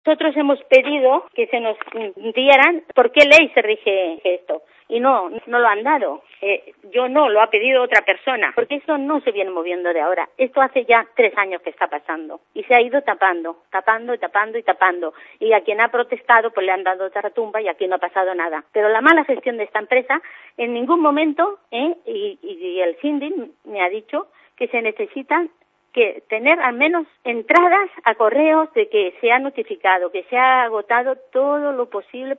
Nosotros hemos pedido que se nos dieran por qué ley se rige esto y no lo han dado. Yo no, lo ha pedido otra persona, porque eso no se viene moviendo de ahora. Esto hace ya 3 años que está pasando y se ha ido tapando. Y a quien ha protestado pues le han dado otra tumba y aquí no ha pasado nada. Pero la mala gestión de esta empresa en ningún momento, y el síndic me ha dicho que se necesitan que tener al menos entradas a correos de que se ha notificado, que se ha agotado todo lo posible